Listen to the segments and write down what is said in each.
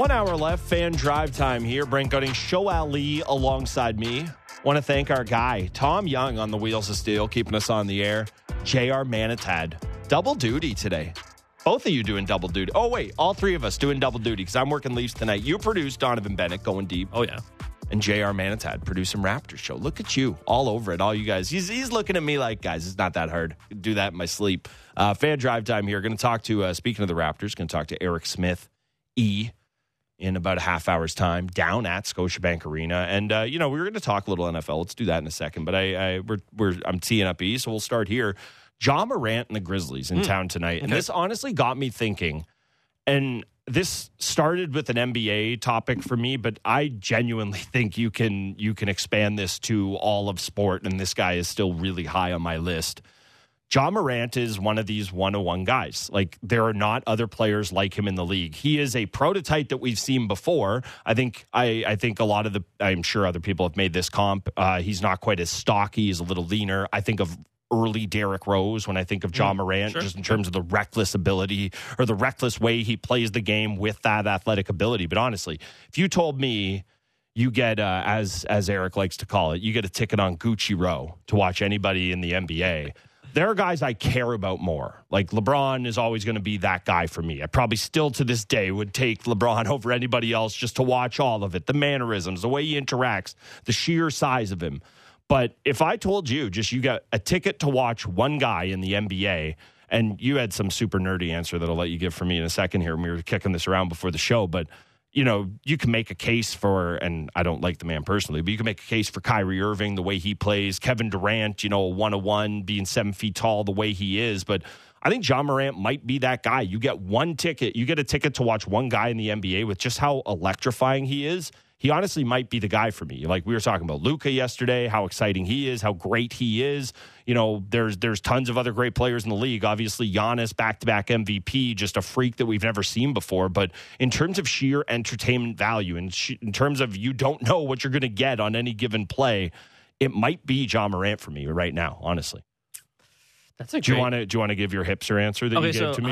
1 hour left, fan drive time here. Brent Gunning, Show Ali alongside me. Want to thank our guy, Tom Young, on the Wheels of Steel, keeping us on the air. JR Manitad. Double duty today. Both of you doing double duty. Oh, wait, all three of us doing double duty because I'm working Leafs tonight. You produced Donovan Bennett, Going Deep. Oh, yeah. And JR Manitad producing Raptors show. Look at you, all over it, all you guys. He's looking at me like, guys, it's not that hard. Do that in my sleep. Fan drive time here. Going to talk to, speaking of the Raptors, going to talk to Eric Smith, in about a half hour's time down at Scotiabank Arena. And, we were going to talk a little NFL. Let's do that in a second. But I'm teeing up E, so we'll start here. Ja Morant and the Grizzlies in town tonight. And this honestly got me thinking, and this started with an NBA topic for me, but I genuinely think you can expand this to all of sport, and this guy is still really high on my list. Ja Morant is one of these one-on-one guys. Like, there are not other players like him in the league. He is a prototype that we've seen before. I think a lot of I'm sure other people have made this comp. He's not quite as stocky. He's a little leaner. I think of early Derrick Rose when I think of Ja Morant, just in terms of the reckless ability or the reckless way he plays the game with that athletic ability. But honestly, if you told me you get, as Eric likes to call it, you get a ticket on Gucci Row to watch anybody in the NBA, there are guys I care about more. Like, LeBron is always going to be that guy for me. I probably still to this day would take LeBron over anybody else just to watch all of it, the mannerisms, the way he interacts, the sheer size of him. But if I told you you got a ticket to watch one guy in the NBA, and you had some super nerdy answer that I'll let you give for me in a second here when we were kicking this around before the show, but you can make a case for, and I don't like the man personally, but you can make a case for Kyrie Irving, the way he plays, Kevin Durant, a one-on-one, being 7 feet tall, the way he is. But I think Ja Morant might be that guy. You get one ticket, you get a ticket to watch one guy in the NBA with just how electrifying he is. He honestly might be the guy for me. Like, we were talking about Luka yesterday, how exciting he is, how great he is. There's tons of other great players in the league. Obviously, Giannis, back-to-back MVP, just a freak that we've never seen before. But in terms of sheer entertainment value, and in terms of you don't know what you're going to get on any given play, it might be Ja Morant for me right now, honestly. That's a do you want to give your hipster answer that you gave to me?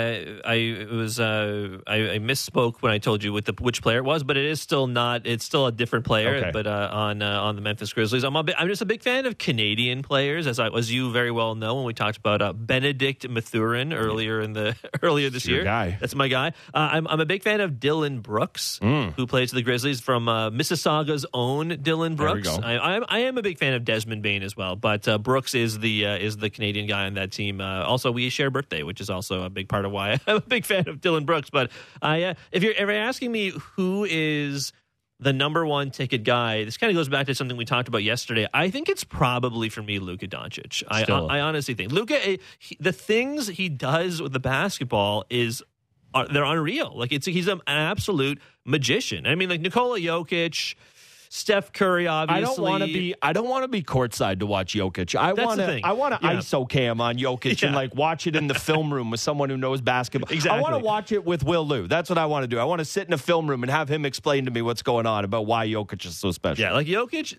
I misspoke when I told you which player it was, but it is still not. It's still a different player. Okay. But on the Memphis Grizzlies, I'm just a big fan of Canadian players, as you very well know when we talked about Benedict Mathurin earlier this year. Guy. That's my guy. I'm a big fan of Dylan Brooks, who plays for the Grizzlies, from Mississauga's own Dylan Brooks. There we go. I am a big fan of Desmond Bane as well, but Brooks is the Canadian guy on that team. Also, we share a birthday, which is also a big part of why I'm a big fan of Dylan Brooks. But if you're ever asking me who is the number one ticket guy, this kind of goes back to something we talked about yesterday. I think it's probably, for me, Luka Doncic. I honestly think Luka, the things he does with the basketball they're unreal. Like, he's an absolute magician. I mean, like Nikola Jokic, Steph Curry, obviously. I don't want to be courtside to watch Jokic. I want to ISO cam on Jokic and watch it in the film room with someone who knows basketball. Exactly. I want to watch it with Will Liu. That's what I want to do. I want to sit in a film room and have him explain to me what's going on about why Jokic is so special. Yeah, like Jokic,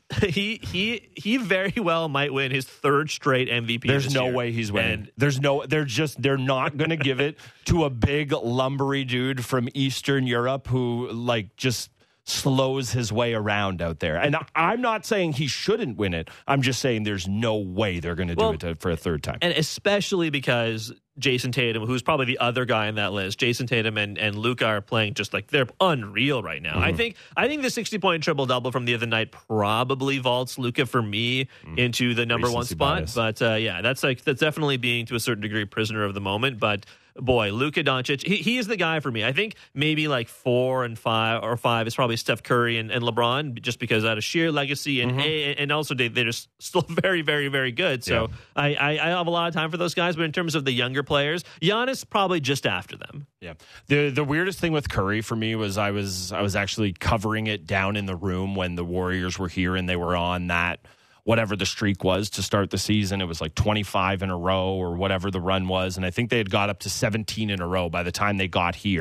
he very well might win his third straight MVP. There's no way he's winning. They're not going to give it to a big lumbery dude from Eastern Europe who just slows his way around out there. And I'm not saying he shouldn't win it. I'm just saying there's no way they're going to do it for a third time. And especially because Jason Tatum, who's probably the other guy on that list, Jason Tatum and Luka are playing just they're unreal right now. I think the 60-point triple-double from the other night probably vaults Luka for me into the number one spot. Bias. But that's definitely being to a certain degree prisoner of the moment. But boy, Luka Doncic, he is the guy for me. I think maybe 4 and 5 is probably Steph Curry and LeBron, just because out of sheer legacy and also they're just still very, very, very good. So I have a lot of time for those guys. But in terms of the younger players, Giannis probably just after them. Yeah. The weirdest thing with Curry for me was I was actually covering it down in the room when the Warriors were here and they were on that whatever the streak was to start the season. It was 25 in a row or whatever the run was. And I think they had got up to 17 in a row by the time they got here.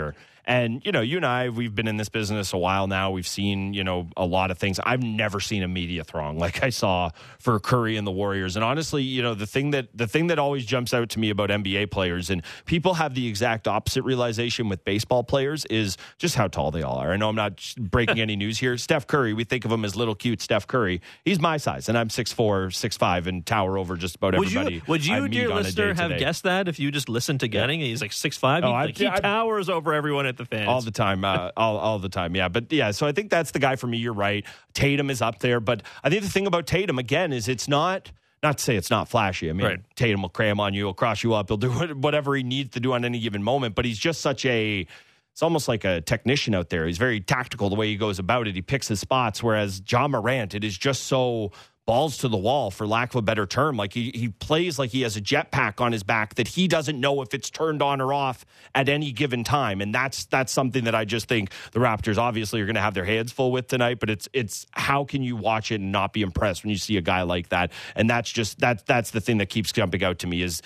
And, you know, you and I, we've been in this business a while now. We've seen, you know, a lot of things. I've never seen a media throng like I saw for Curry and the Warriors. And honestly, you know, the thing that always jumps out to me about NBA players, and people have the exact opposite realization with baseball players, is just how tall they all are. I know I'm not breaking any news here. Steph Curry, we think of him as little cute Steph Curry. He's my size, and I'm 6'4", 6'5", and tower over just about everybody. Would you, dear listener, have guessed that if you just listened to Getting? He's like 6'5". He towers over everyone at the fans all the time. All the time. Yeah, but yeah. So I think that's the guy for me. You're right. Tatum is up there, but I think the thing about Tatum again is it's not to say it's not flashy. I mean, right. Tatum will cram on you, he'll cross you up, he'll do whatever he needs to do on any given moment. But he's just it's almost like a technician out there. He's very tactical the way he goes about it. He picks his spots, whereas Ja Morant, it is just so balls to the wall, for lack of a better term. Like he plays like he has a jetpack on his back that he doesn't know if it's turned on or off at any given time. And that's something that I just think the Raptors obviously are going to have their hands full with tonight. But it's how can you watch it and not be impressed when you see a guy like that? And that's the thing that keeps jumping out to me is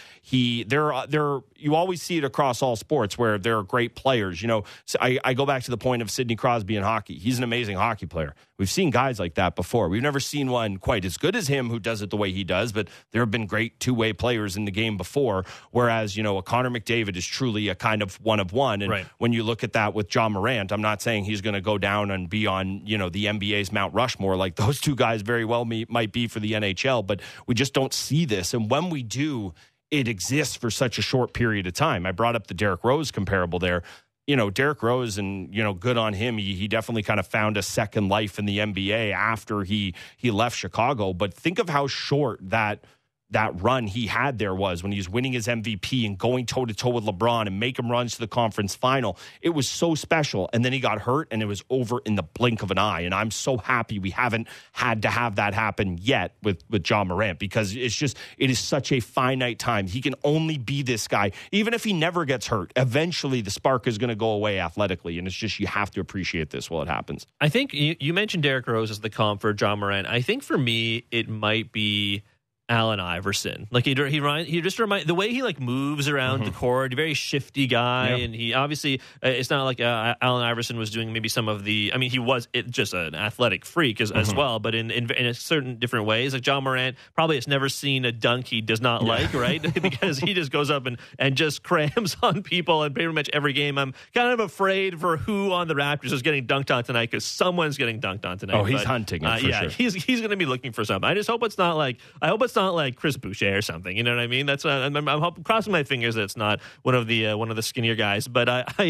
you always see it across all sports where there are great players. You know, so I go back to the point of Sidney Crosby in hockey. He's an amazing hockey player. We've seen guys like that before. We've never seen one quite as good as him who does it the way he does, but there have been great two-way players in the game before, whereas, you know, a Connor McDavid is truly a kind of one of one. And when you look at that with Ja Morant, I'm not saying he's going to go down and be on, you know, the NBA's Mount Rushmore like those two guys very well might be for the NHL, but we just don't see this. And when we do, it exists for such a short period of time. I brought up the Derrick Rose comparable there. You know, Derrick Rose, and, you know, good on him. He definitely kind of found a second life in the NBA after he left Chicago. But think of how short that run he had there was when he was winning his MVP and going toe-to-toe with LeBron and making runs to the conference final. It was so special. And then he got hurt, and it was over in the blink of an eye. And I'm so happy we haven't had to have that happen yet with Ja Morant, because it is such a finite time. He can only be this guy. Even if he never gets hurt, eventually the spark is going to go away athletically. And it's just, you have to appreciate this while it happens. I think you mentioned Derrick Rose as the comp for Ja Morant. I think for me, it might be Allen Iverson. Like he just reminds, the way he like moves around the court, a very shifty guy. Yep. And he obviously, it's not like Allen Iverson was doing maybe some of the, I mean, he was just an athletic freak as well, but in a certain different ways. Like Ja Morant probably has never seen a dunk he does not like, right? Because he just goes up and just crams on people in pretty much every game. I'm kind of afraid for who on the Raptors is getting dunked on tonight, because someone's getting dunked on tonight. Oh, he's hunting it for sure. He's going to be looking for something. I just hope it's not like Chris Boucher or something. You know what I mean? That's I'm crossing my fingers that it's not one of the skinnier guys. But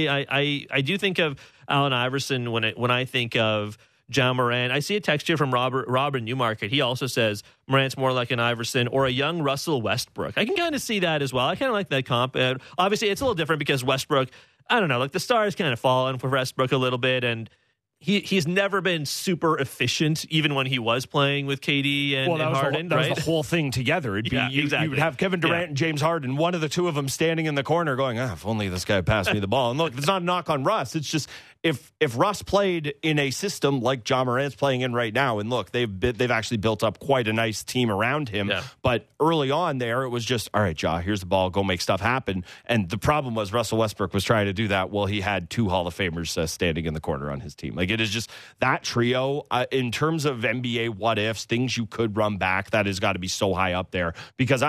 I do think of Allen Iverson when I think of Ja Morant. I see a text here from Robert Newmarket. He also says Morant's more like an Iverson or a young Russell Westbrook. I can kind of see that as well. I kind of like that comp. Obviously, it's a little different because Westbrook, I don't know, like the stars kind of fallen for Westbrook a little bit, and he's never been super efficient, even when he was playing with KD and Harden. That was the whole thing together. It'd be you would have Kevin Durant and James Harden, one of the two of them standing in the corner going, if only this guy passed me the ball. And look, it's not a knock on Russ. It's just if Russ played in a system like Ja Morant's playing in right now, and look, they've actually built up quite a nice team around him. Yeah. But early on there, it was just, all right, Ja, here's the ball, go make stuff happen. And the problem was Russell Westbrook was trying to do that while he had two Hall of Famers standing in the corner on his team. Like, it is just that trio in terms of NBA what ifs, things you could run back. That has got to be so high up there, because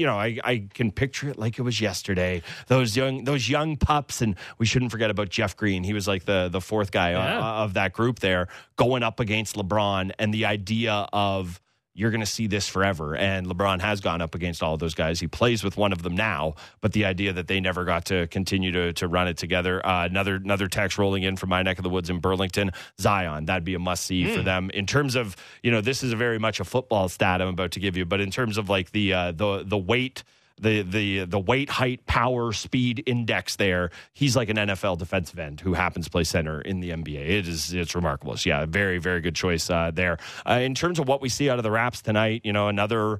I can picture it like it was yesterday. Those young pups, and we shouldn't forget about Jeff Green. He was like the fourth guy of that group there, going up against LeBron, and the idea of you're going to see this forever. And LeBron has gone up against all of those guys. He plays with one of them now, but the idea that they never got to continue to run it together. Another text rolling in from my neck of the woods in Burlington. Zion, that'd be a must-see for them. In terms of, this is very much a football stat I'm about to give you, but in terms of like the weight, the weight, height, power, speed index there, he's like an NFL defensive end who happens to play center in the NBA. It's remarkable. So yeah, very, very good choice there. In terms of what we see out of the Raps tonight, another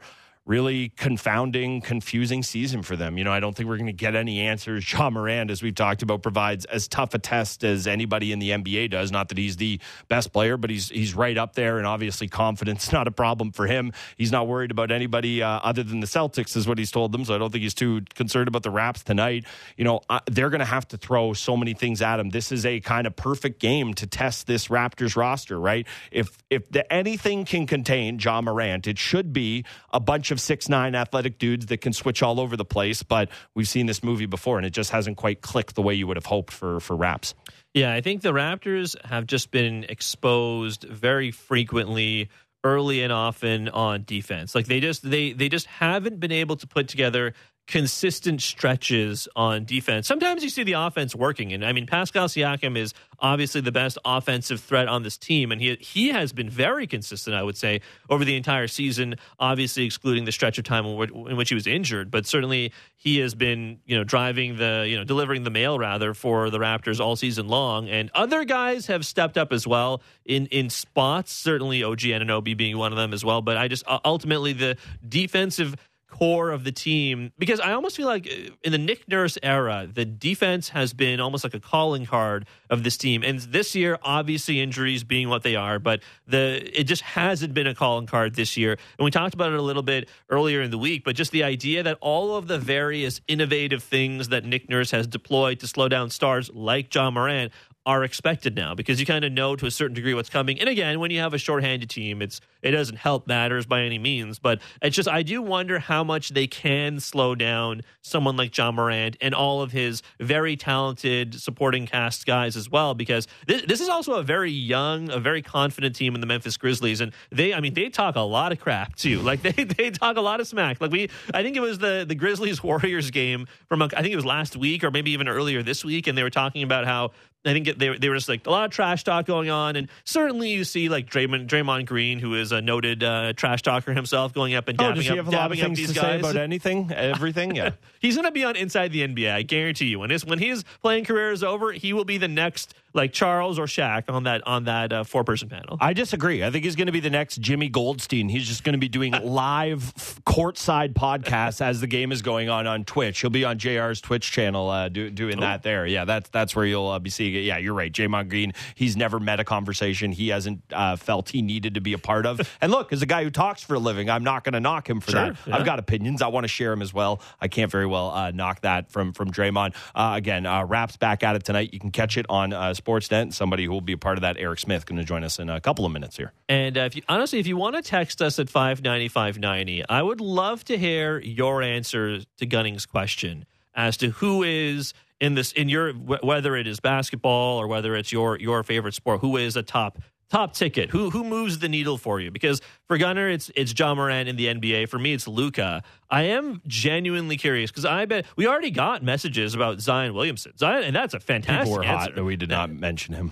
really confounding, confusing season for them. I don't think we're going to get any answers. Ja Morant, as we've talked about, provides as tough a test as anybody in the NBA does. Not that he's the best player, but he's right up there, and obviously confidence not a problem for him. He's not worried about anybody other than the Celtics, is what he's told them, so I don't think he's too concerned about the Raps tonight. They're going to have to throw so many things at him. This is a kind of perfect game to test this Raptors roster, right? If anything can contain Ja Morant, it should be a bunch of 6'9" athletic dudes that can switch all over the place, but we've seen this movie before, and it just hasn't quite clicked the way you would have hoped for Raps. Yeah, I think the Raptors have just been exposed very frequently, early and often on defense. Like they just haven't been able to put together consistent stretches on defense. Sometimes you see the offense working, and I mean Pascal Siakam is obviously the best offensive threat on this team, and he has been very consistent, I would say, over the entire season, obviously excluding the stretch of time in which he was injured, but certainly he has been delivering the mail rather for the Raptors all season long, and other guys have stepped up as well in spots, certainly OG Anunoby being one of them as well, but I just ultimately the defensive core of the team, because I almost feel like in the Nick Nurse era, the defense has been almost like a calling card of this team. And this year, obviously injuries being what they are, but it just hasn't been a calling card this year. And we talked about it a little bit earlier in the week, but just the idea that all of the various innovative things that Nick Nurse has deployed to slow down stars like Ja Morant are expected now, because you kind of know to a certain degree what's coming. And again, when you have a shorthanded team, it doesn't help matters by any means, but it's just, I do wonder how much they can slow down someone like Ja Morant and all of his very talented supporting cast guys as well, because this is also a very young, a very confident team in the Memphis Grizzlies, and they talk a lot of crap too. Like they talk a lot of smack. Like I think it was the Grizzlies Warriors game from I think it was last week or maybe even earlier this week, and they were talking about how I think they were just like a lot of trash talk going on, and certainly you see like Draymond Green, who is a noted trash talker himself, going up and dabbing does he have a lot of things to say about anything, everything? Yeah, he's going to be on Inside the NBA. I guarantee you. When his playing career is over, he will be the next like Charles or Shaq on that 4-person panel. I disagree. I think he's going to be the next Jimmy Goldstein. He's just going to be doing live courtside podcasts as the game is going on Twitch. He'll be on JR's Twitch channel doing that there. Yeah, that's where you'll be seeing it. Yeah, you're right. Draymond Green, he's never met a conversation he hasn't felt he needed to be a part of. And look, as a guy who talks for a living, I'm not going to knock him for that. Yeah. I've got opinions. I want to share them as well. I can't very well knock that from Draymond. Again, Raps back at it tonight. You can catch it on Sportsnet. Somebody who will be a part of that, Eric Smith, going to join us in a couple of minutes here. And if you want to text us at 590-590, I would love to hear your answer to Gunning's question as to who is in your, whether it is basketball or whether it's your favorite sport, who is a top ticket, who moves the needle for you? Because for Gunner, it's Ja Morant in the NBA. For me, it's Luka. I am genuinely curious, because I bet we already got messages about Zion Williamson. And that's a fantastic People were answer. hot that we did not mention him.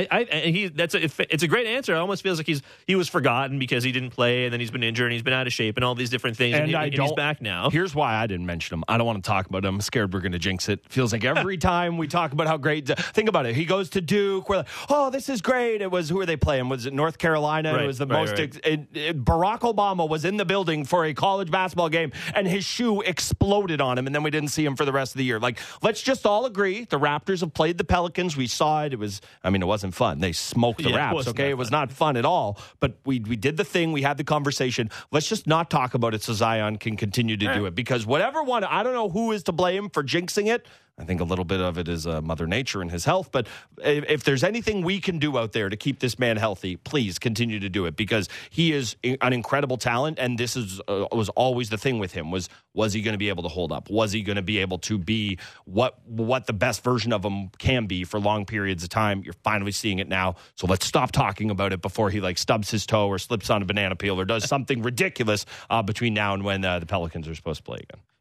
It's a great answer. It almost feels like he was forgotten because he didn't play, and then he's been injured, and he's been out of shape, and all these different things. And he's back now. Here's why I didn't mention him. I don't want to talk about him. I'm scared we're going to jinx it. Feels like every time we talk about how great. Think about it. He goes to Duke. We're like, oh, this is great. It was, who are they playing? Was it North Carolina? Right, it was the most. Right. Barack Obama was in the building for a college basketball game, and his shoe exploded on him, and then we didn't see him for the rest of the year. Like, let's just all agree the Raptors have played the Pelicans. We saw it. It wasn't fun. They smoked the Raps, okay? It was not fun at all, but we did the thing. We had the conversation. Let's just not talk about it so Zion can continue to do it, because whatever one, I don't know who is to blame for jinxing it. I think a little bit of it is Mother Nature and his health. But if there's anything we can do out there to keep this man healthy, please continue to do it, because he is an incredible talent. And this was always the thing with him was he going to be able to hold up? Was he going to be able to be what the best version of him can be for long periods of time? You're finally seeing it now. So let's stop talking about it before he stubs his toe or slips on a banana peel or does something ridiculous between now and when the Pelicans are supposed to play again.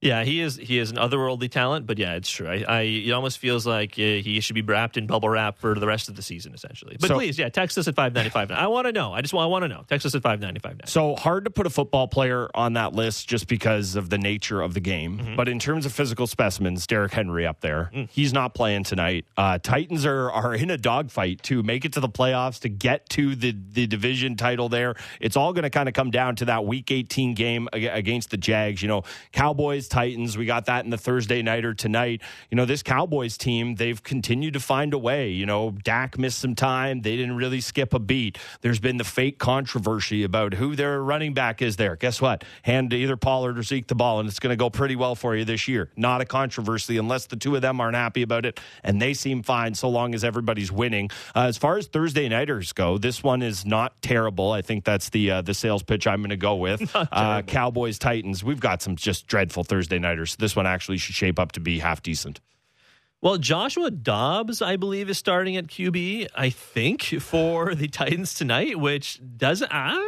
Yeah, he is an otherworldly talent, but yeah, it's true. It almost feels like he should be wrapped in bubble wrap for the rest of the season, essentially. But please, text us at 595. I want to know. I want to know. Text us at 595. So hard to put a football player on that list just because of the nature of the game. Mm-hmm. But in terms of physical specimens, Derrick Henry up there. He's not playing tonight. Titans are in a dogfight to make it to the playoffs, to get to the division title there. It's all going to kind of come down to that Week 18 game against the Jags. Cowboys, Titans, we got that in the Thursday nighter tonight. This Cowboys team, they've continued to find a way. Dak missed some time. They didn't really skip a beat. There's been the fake controversy about who their running back is there. Guess what? Hand to either Pollard or Zeke the ball, and it's going to go pretty well for you this year. Not a controversy unless the two of them aren't happy about it, and they seem fine so long as everybody's winning. As far as Thursday nighters go, this one is not terrible. I think that's the sales pitch I'm going to go with. Cowboys, Titans. We've got some just dreadful Thursday nighters. So this one actually should shape up to be half decent. Well, Joshua Dobbs, I believe, is starting at QB, I think, for the Titans tonight, which doesn't...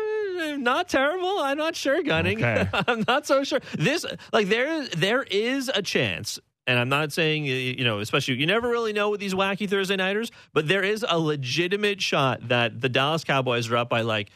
not terrible. I'm not sure, Gunning. Okay. I'm not so sure. There is a chance, and I'm not saying, especially, you never really know with these wacky Thursday nighters, but there is a legitimate shot that the Dallas Cowboys are up by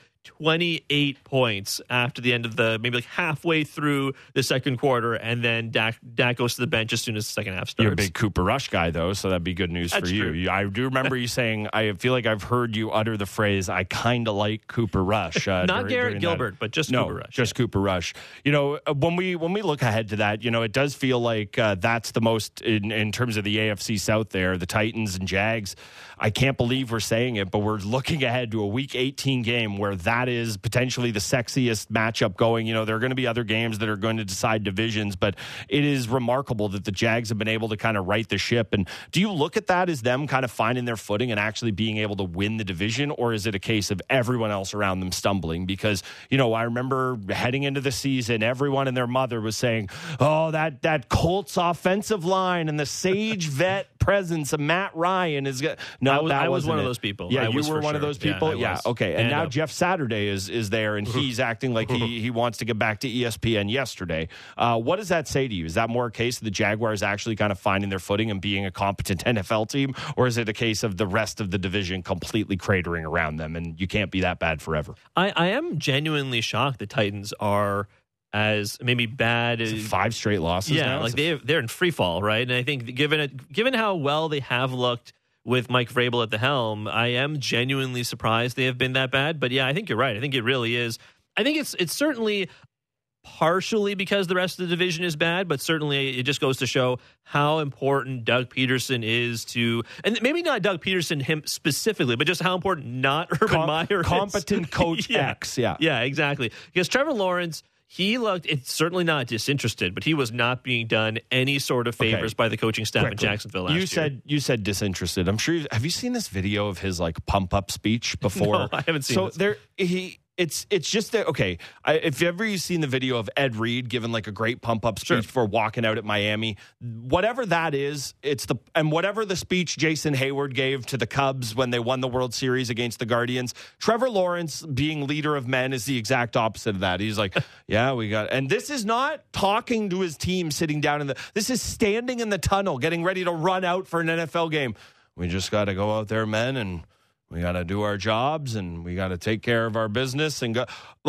28 points after the end of maybe halfway through the second quarter, and then Dak goes to the bench as soon as the second half starts. You're a big Cooper Rush guy, though, so that'd be good news for you. I do remember you saying, I feel like I've heard you utter the phrase, I kind of like Cooper Rush. Not Garrett Gilbert, but just Cooper Rush. Just Cooper Rush. When we look ahead to that, it does feel like that's the most, in terms of the AFC South there, the Titans and Jags. I can't believe we're saying it, but we're looking ahead to a Week 18 game where that is potentially the sexiest matchup going. There are going to be other games that are going to decide divisions, but it is remarkable that the Jags have been able to kind of right the ship. And do you look at that as them kind of finding their footing and actually being able to win the division, or is it a case of everyone else around them stumbling? Because, I remember heading into the season, everyone and their mother was saying, oh, that Colts offensive line and the sage vet presence of Matt Ryan is good. No, I was one of those people. Yeah, you were one of those people? Yeah, okay. And now Jeff Saturday is there, and he's acting like he wants to get back to ESPN yesterday. What does that say to you? Is that more a case of the Jaguars actually kind of finding their footing and being a competent NFL team, or is it a case of the rest of the division completely cratering around them, and you can't be that bad forever? I am genuinely shocked the Titans are as maybe bad as 5 straight losses. Yeah, now? they're in free fall, right? And I think given how well they have looked with Mike Vrabel at the helm, I am genuinely surprised they have been that bad. But yeah, I think you're right. I think it really is. I think it's certainly partially because the rest of the division is bad, but certainly it just goes to show how important Doug Peterson is to, and maybe not Doug Peterson him specifically, but just how important not Urban Meyer is. Competent coach X. Yeah, exactly. Because Trevor Lawrence, he looked, it's certainly not disinterested, but he was not being done any sort of favors by the coaching staff in Jacksonville last year. You said disinterested. I'm sure. Have you seen this video of his pump up speech before? No, I haven't seen this. It's just that, okay, if ever you've seen the video of Ed Reed giving a great pump-up speech before walking out at Miami, whatever that is, and whatever the speech Jason Hayward gave to the Cubs when they won the World Series against the Guardians, Trevor Lawrence being leader of men is the exact opposite of that. He's like, yeah, we got, and this is not talking to his team sitting down this is standing in the tunnel, getting ready to run out for an NFL game. We just got to go out there, men, and we got to do our jobs, and we got to take care of our business and go.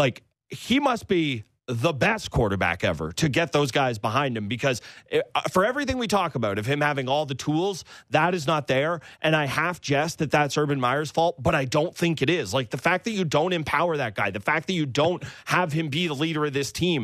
He must be the best quarterback ever to get those guys behind him, because for everything we talk about of him having all the tools, that is not there. And I half jest that that's Urban Meyer's fault, but I don't think it is. The fact that you don't empower that guy, the fact that you don't have him be the leader of this team,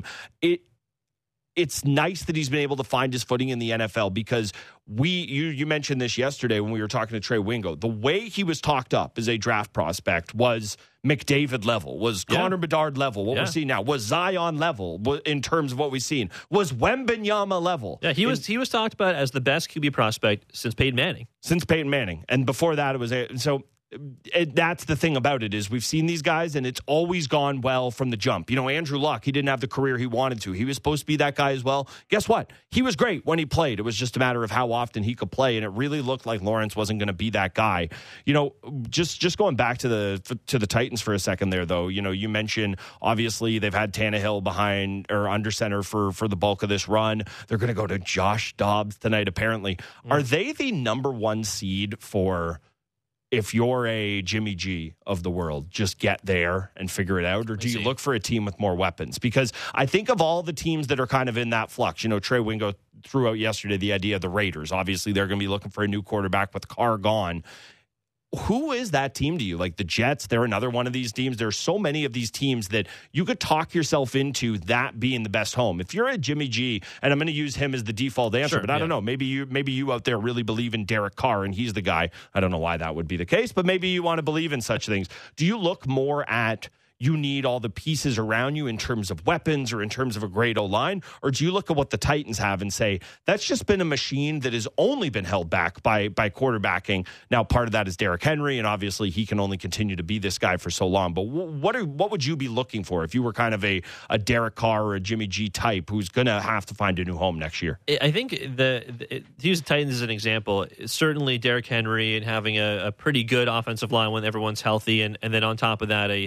it's nice that he's been able to find his footing in the NFL, because you mentioned this yesterday when we were talking to Trey Wingo. The way he was talked up as a draft prospect was McDavid level, was Connor Bedard level, what we're seeing now, was Zion level in terms of what we've seen, was Wembanyama level. Yeah, he was talked about as the best QB prospect since Peyton Manning. And before that, it was so that's the thing about it is we've seen these guys, and it's always gone well from the jump. You know, Andrew Luck, he didn't have the career he wanted to. He was supposed to be that guy as well. Guess what? He was great when he played. It was just a matter of how often he could play, and it really looked like Lawrence wasn't going to be that guy. You know, just going back to the Titans for a second there, though. You know, you mentioned obviously they've had Tannehill behind or under center for the bulk of this run. They're going to go to Josh Dobbs tonight, apparently. Are they the number one seed for, if you're a Jimmy G of the world, just get there and figure it out? Or do you look for a team with more weapons? Because I think of all the teams that are kind of in that flux, you know, Trey Wingo threw out yesterday the idea of the Raiders. Obviously, they're going to be looking for a new quarterback with Carr gone. Who is that team to you? Like the Jets, they're another one of these teams. There's so many of these teams that you could talk yourself into that being the best home. If you're a Jimmy G, and I'm going to use him as the default answer, but I don't know. Maybe you out there really believe in Derek Carr and he's the guy. I don't know why that would be the case, but maybe you want to believe in such things. Do you look more at you need all the pieces around you in terms of weapons or in terms of a great O-line? Or do you look at what the Titans have and say, that's just been a machine that has only been held back by quarterbacking? Now, part of that is Derrick Henry, and obviously he can only continue to be this guy for so long. But what would you be looking for if you were kind of a Derek Carr or a Jimmy G type who's going to have to find a new home next year? I think to use the Titans as an example, certainly Derrick Henry and having a pretty good offensive line when everyone's healthy, and then on top of that,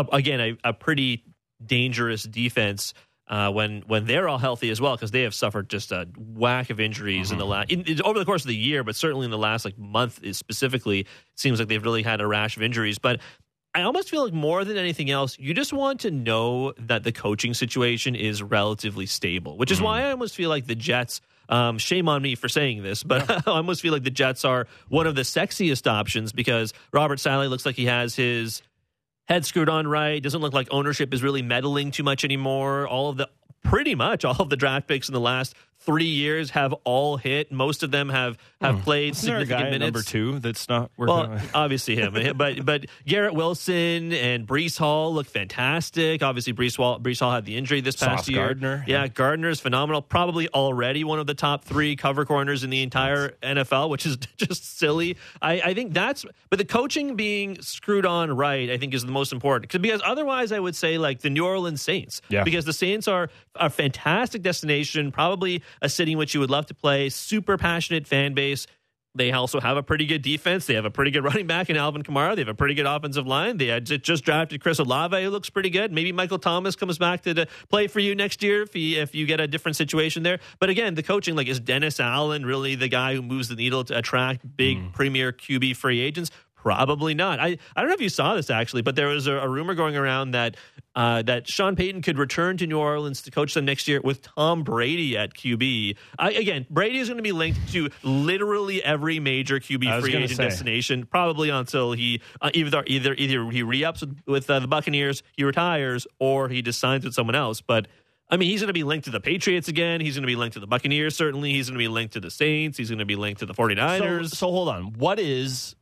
a pretty dangerous defense when they're all healthy as well, because they have suffered just a whack of injuries in the over the course of the year, but certainly in the last month specifically, it seems like they've really had a rash of injuries. But I almost feel like more than anything else, you just want to know that the coaching situation is relatively stable, which is why I almost feel like the Jets. Shame on me for saying this, but I almost feel like the Jets are one of the sexiest options because Robert Saleh looks like he has his head screwed on right. Doesn't look like ownership is really meddling too much anymore. Pretty much all of the draft picks in the last 3 years have all hit. Most of them have played significant minutes. Number 2 that's not working. Well, obviously him, but Garrett Wilson and Breece Hall look fantastic. Obviously, Breece Hall had the injury this past year. Gardner. Yeah, Gardner is phenomenal. Probably already one of the top 3 cover corners in the entire NFL, which is just silly. I think but the coaching being screwed on right, I think is the most important. Because otherwise, I would say like the New Orleans Saints. Yeah. Because the Saints are a fantastic destination, probably a city in which you would love to play, super passionate fan base. They also have a pretty good defense. They have a pretty good running back in Alvin Kamara. They have a pretty good offensive line. They had just drafted Chris Olave, who looks pretty good. Maybe Michael Thomas comes back to play for you next year if you get a different situation there. But again, the coaching, is Dennis Allen really the guy who moves the needle to attract big premier QB free agents? Probably not. I don't know if you saw this actually, but there was a rumor going around that Sean Payton could return to New Orleans to coach them next year with Tom Brady at QB. Again, Brady is going to be linked to literally every major QB free agent destination, probably until he either he re-ups with the Buccaneers, he retires, or he just signs with someone else. But I mean, he's going to be linked to the Patriots again. He's going to be linked to the Buccaneers, certainly. He's going to be linked to the Saints. He's going to be linked to the 49ers. So hold on. What is...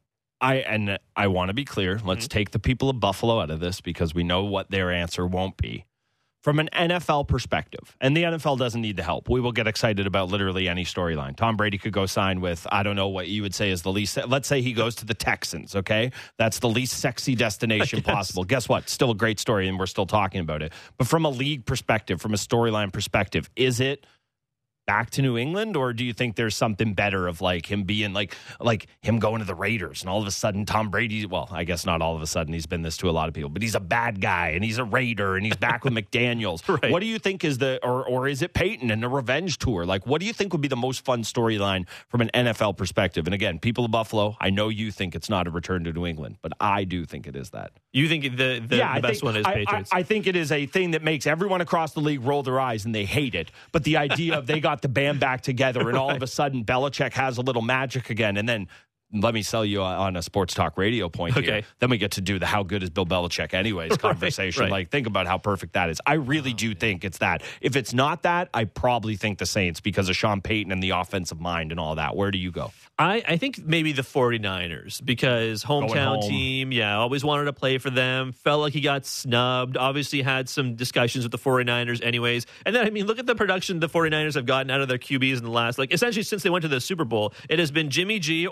I want to be clear. Let's take the people of Buffalo out of this because we know what their answer won't be. From an NFL perspective, and the NFL doesn't need the help. We will get excited about literally any storyline. Tom Brady could go sign with, I don't know what you would say is the least, let's say he goes to the Texans, okay? That's the least sexy destination possible. Guess what? Still a great story, and we're still talking about it. But from a league perspective, from a storyline perspective, is it back to New England, or do you think there's something better of him being like him going to the Raiders and all of a sudden Tom Brady, well, I guess not all of a sudden, he's been this to a lot of people, but he's a bad guy and he's a Raider and he's back with McDaniels. Right. What do you think is or is it Peyton and the revenge tour? What do you think would be the most fun storyline from an NFL perspective? And again, people of Buffalo, I know you think it's not a return to New England, but I do think it is that. You think the best one is Patriots? I think it is a thing that makes everyone across the league roll their eyes and they hate it. But the idea of they got the band back together and all of a sudden Belichick has a little magic again, and then let me sell you on a sports talk radio point here. Then we get to do the how good is Bill Belichick anyways conversation. Right. Think about how perfect that is. I really do think it's that. If it's not that, I probably think the Saints because of Sean Payton and the offensive mind and all that. Where do you go? I think maybe the 49ers because hometown team, always wanted to play for them. Felt like he got snubbed. Obviously had some discussions with the 49ers anyways. And then, look at the production the 49ers have gotten out of their QBs in the last, essentially since they went to the Super Bowl. It has been Jimmy G or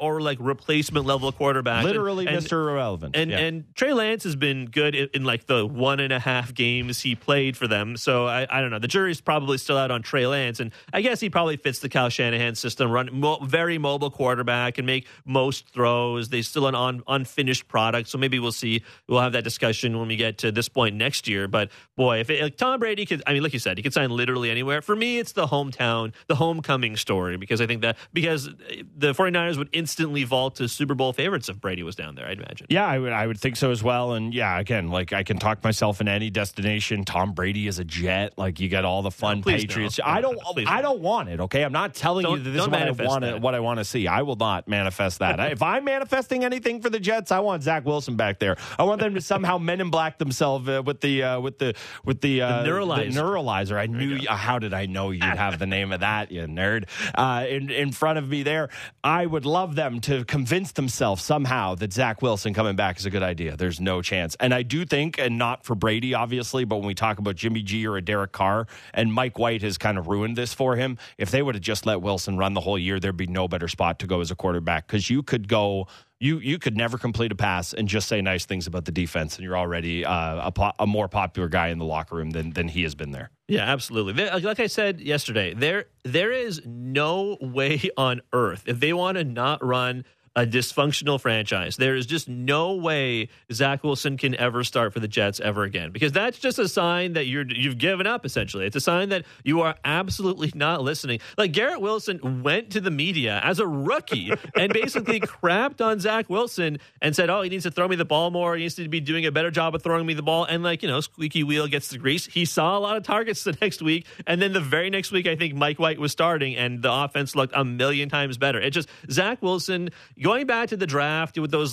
replacement level quarterback. Literally Mr. Irrelevant. And Trey Lance has been good in like the 1.5 games he played for them. So I don't know. The jury's probably still out on Trey Lance, and I guess he probably fits the Kyle Shanahan system. Very mobile quarterback and make most throws. They still an unfinished product, so maybe we'll see. We'll have that discussion when we get to this point next year. But boy, if Tom Brady could, I mean, like you said, he could sign literally anywhere. For me, it's the homecoming story, because I think that because the 49ers would instantly vault to Super Bowl favorites if Brady was down there, I'd imagine. Yeah, I would think so as well. And yeah, again, like I can talk myself in any destination. Tom Brady is a Jet. Like you get all the fun Patriots. No. I don't want it. Okay, I'm not telling you that this is what I want to see. I will not manifest that. If I'm manifesting anything for the Jets, I want Zach Wilson back there. I want them to somehow Men in Black themselves with the neuralizer. I knew. How did I know you'd have the name of that, you nerd? In front of me there, I would love them to convince themselves somehow that Zach Wilson coming back is a good idea. There's no chance, and I do think, and not for Brady, obviously, but when we talk about Jimmy G or a Derek Carr, and Mike White has kind of ruined this for him. If they would have just let Wilson run the whole year, there'd be no better spot to go as a quarterback, because you could go. You could never complete a pass and just say nice things about the defense, and you're already a more popular guy in the locker room than he has been there. Yeah, absolutely. Like I said yesterday, there is no way on earth, if they want to not run a dysfunctional franchise, there is just no way Zach Wilson can ever start for the Jets ever again, because that's just a sign that you've given up, essentially. It's a sign that you are absolutely not listening. Like Garrett Wilson went to the media as a rookie and basically crapped on Zach Wilson and said, oh, he needs to throw me the ball more. He needs to be doing a better job of throwing me the ball. And squeaky wheel gets the grease. He saw a lot of targets the next week. And then the very next week, I think Mike White was starting and the offense looked a million times better. It just, Zach Wilson, going back to the draft with those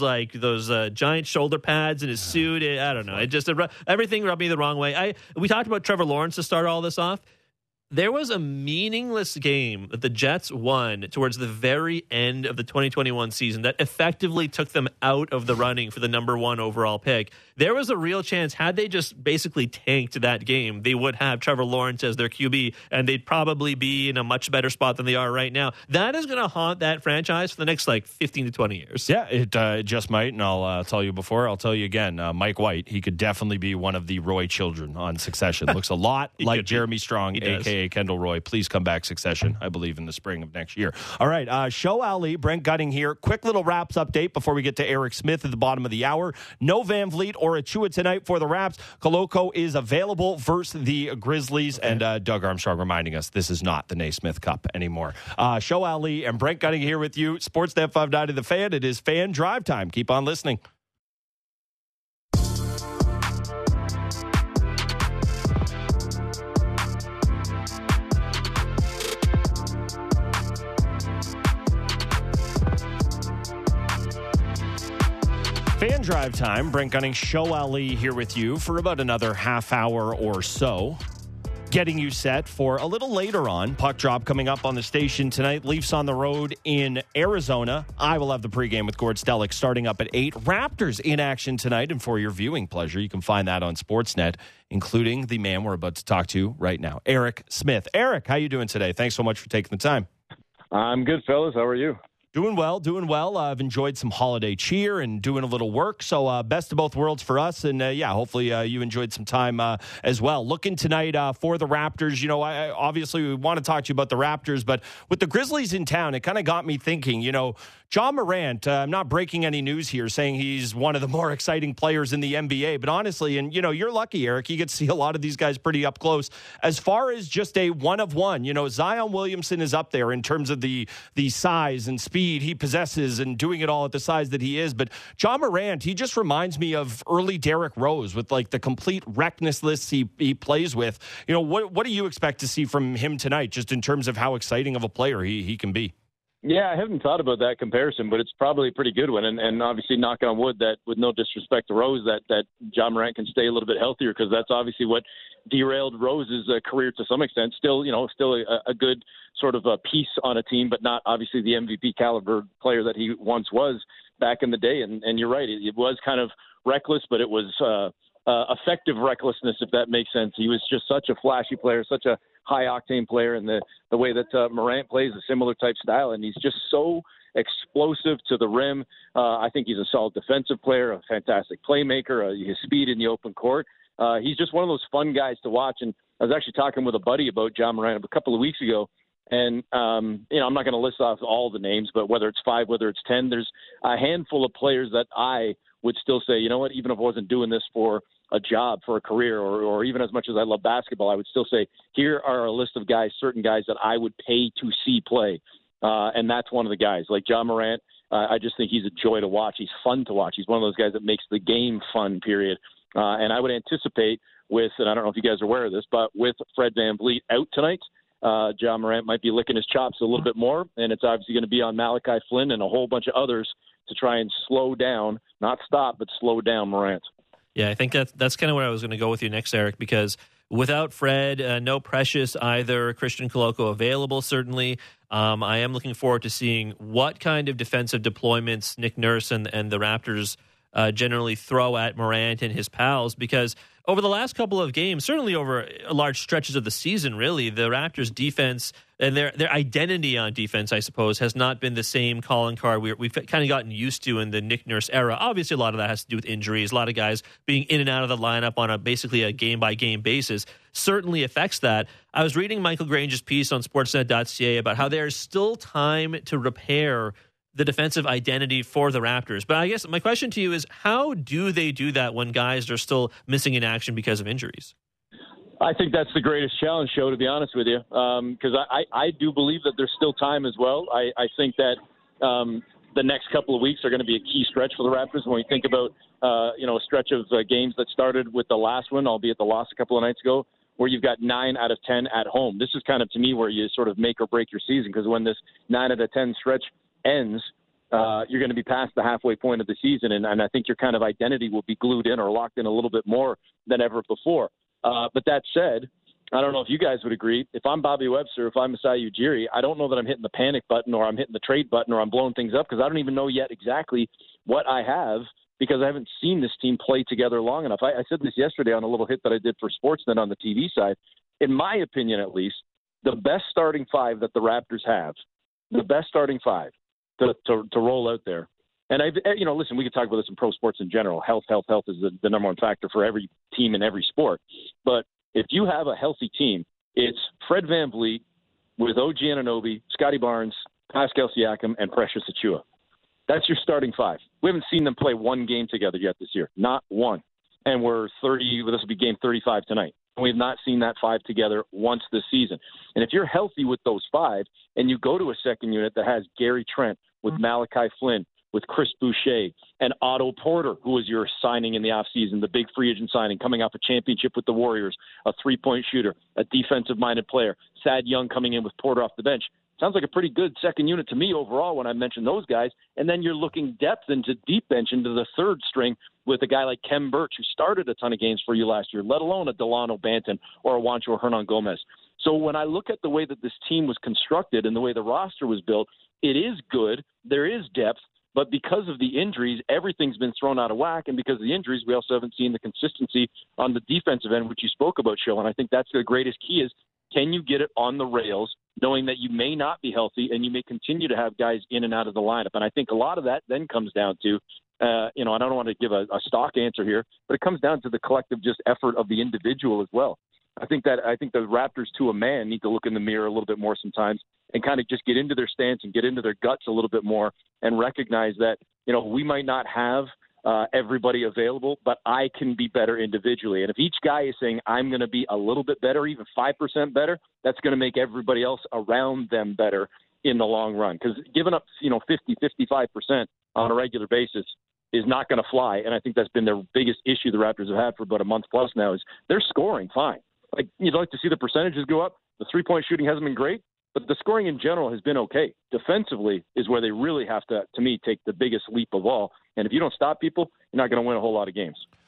giant shoulder pads in his suit, I don't know. Everything rubbed me the wrong way. We talked about Trevor Lawrence to start all this off. There was a meaningless game that the Jets won towards the very end of the 2021 season that effectively took them out of the running for the number 1 overall pick. There was a real chance, had they just basically tanked that game, they would have Trevor Lawrence as their QB, and they'd probably be in a much better spot than they are right now. That is going to haunt that franchise for the next 15 to 20 years. Yeah, it just might, and I'll tell you before, I'll tell you again, Mike White, he could definitely be one of the Roy children on Succession. Looks a lot like Jeremy Strong, a.k.a. Kendall Roy. Please come back, Succession, I believe, in the spring of next year. All right, Show Ali, Brent Gutting here. Quick little Raps update before we get to Eric Smith at the bottom of the hour. No Van Vliet or Achua tonight for the Raps. Koloko is available versus the Grizzlies, and Doug Armstrong reminding us this is not the Naismith Cup anymore. Show Ali and Brent Gutting here with you. Sportsnet 590 The Fan. It is Fan Drive Time. Keep on listening. Fan Drive Time. Brent Gunning, Show Ali here with you for about another half hour or so. Getting you set for a little later on. Puck drop coming up on the station tonight. Leafs on the road in Arizona. I will have the pregame with Gord Stellick starting up at 8. Raptors in action tonight, and for your viewing pleasure, you can find that on Sportsnet, including the man we're about to talk to right now, Eric Smith. Eric, how you doing today? Thanks so much for taking the time. I'm good, fellas. How are you? Doing well. I've enjoyed some holiday cheer and doing a little work. So best of both worlds for us. And hopefully you enjoyed some time as well. Looking tonight for the Raptors, obviously we want to talk to you about the Raptors, but with the Grizzlies in town, it kind of got me thinking, John Morant, I'm not breaking any news here saying he's one of the more exciting players in the NBA, but honestly, and you're lucky, Eric, you get to see a lot of these guys pretty up close. As far as just a one of one, Zion Williamson is up there in terms of the size and speed he possesses and doing it all at the size that he is. But John Morant, he just reminds me of early Derrick Rose with the complete recklessness he plays with. What do you expect to see from him tonight, just in terms of how exciting of a player he can be? Yeah, I haven't thought about that comparison, but it's probably a pretty good one. And obviously, knock on wood, that with no disrespect to Rose, that John Morant can stay a little bit healthier, because that's obviously what derailed Rose's career to some extent. Still a good sort of a piece on a team, but not obviously the MVP caliber player that he once was back in the day. And you're right, it was kind of reckless, but it was effective recklessness, if that makes sense. He was just such a flashy player, such a high-octane player, and the way that Morant plays a similar type style, and he's just so explosive to the rim. I think he's a solid defensive player, a fantastic playmaker, his speed in the open court. He's just one of those fun guys to watch. And I was actually talking with a buddy about Ja Morant a couple of weeks ago. And, I'm not going to list off all the names, but whether it's 5, whether it's 10, there's a handful of players that I would still say, you know what, even if I wasn't doing this for a job, for a career, or even as much as I love basketball, I would still say, here are a list of guys, certain guys that I would pay to see play. And that's one of the guys. Like Ja Morant, I just think he's a joy to watch. He's fun to watch. He's one of those guys that makes the game fun, period. And I would anticipate and I don't know if you guys are aware of this, but with Fred VanVleet out tonight, Ja Morant might be licking his chops a little bit more, and it's obviously going to be on Malachi Flynn and a whole bunch of others to try and slow down, not stop, but slow down Morant. Yeah, I think that's kind of where I was going to go with you next, Eric, because without Fred, no Precious either, Christian Koloko available, certainly. I am looking forward to seeing what kind of defensive deployments Nick Nurse and the Raptors generally throw at Morant and his pals, because over the last couple of games, certainly over large stretches of the season, really, the Raptors' defense and their identity on defense, I suppose, has not been the same calling card we've kind of gotten used to in the Nick Nurse era. Obviously, a lot of that has to do with injuries. A lot of guys being in and out of the lineup on basically a game-by-game basis certainly affects that. I was reading Michael Grange's piece on Sportsnet.ca about how there's still time to repair the defensive identity for the Raptors. But I guess my question to you is, how do they do that when guys are still missing in action because of injuries? I think that's the greatest challenge, show, to be honest with you, because I do believe that there's still time as well. I think that the next couple of weeks are going to be a key stretch for the Raptors. When we think about a stretch of games that started with the last one, albeit the loss a couple of nights ago, where you've got 9 out of 10 at home. This is kind of, to me, where you sort of make or break your season, because when this 9 out of 10 stretch ends, you're going to be past the halfway point of the season, and I think your kind of identity will be glued in or locked in a little bit more than ever before. But that said, I don't know if you guys would agree. If I'm Bobby Webster, if I'm Masai Ujiri, I don't know that I'm hitting the panic button or I'm hitting the trade button or I'm blowing things up, because I don't even know yet exactly what I have, because I haven't seen this team play together long enough. I said this yesterday on a little hit that I did for Sportsnet on the TV side. In my opinion, at least, the best starting 5 that the Raptors have, the best starting 5 to roll out there. And listen, we could talk about this in pro sports in general. Health is the number one factor for every team in every sport. But if you have a healthy team, it's Fred VanVleet with OG Anunoby, Scotty Barnes, Pascal Siakam, and Precious Achiuwa. That's your starting 5. We haven't seen them play one game together yet this year, not one. And we're 30. This will be game 35 tonight. And we've not seen that 5 together once this season. And if you're healthy with those 5, and you go to a second unit that has Gary Trent with Malachi Flynn, with Chris Boucher and Otto Porter, who was your signing in the offseason, the big free agent signing, coming off a championship with the Warriors, a three-point shooter, a defensive-minded player, Thad Young coming in with Porter off the bench. Sounds like a pretty good second unit to me overall when I mention those guys. And then you're looking depth into deep bench into the third string with a guy like Khem Birch, who started a ton of games for you last year, let alone a Delano Banton or a Juancho Hernan Gomez. So when I look at the way that this team was constructed and the way the roster was built, it is good. There is depth. But because of the injuries, everything's been thrown out of whack. And because of the injuries, we also haven't seen the consistency on the defensive end, which you spoke about, Show. And I think that's the greatest key is, can you get it on the rails, knowing that you may not be healthy and you may continue to have guys in and out of the lineup? And I think a lot of that then comes down to, I don't want to give a stock answer here, but it comes down to the collective just effort of the individual as well. I think the Raptors, to a man, need to look in the mirror a little bit more sometimes and kind of just get into their stance and get into their guts a little bit more and recognize that, we might not have everybody available, but I can be better individually. And if each guy is saying, I'm going to be a little bit better, even 5% better, that's going to make everybody else around them better in the long run. Because giving up, 50, 55% on a regular basis is not going to fly. And I think that's been their biggest issue the Raptors have had for about a month plus now is they're scoring fine. Like, you'd like to see the percentages go up. The three-point shooting hasn't been great, but the scoring in general has been okay. Defensively is where they really have to me, take the biggest leap of all. And if you don't stop people, you're not going to win a whole lot of games.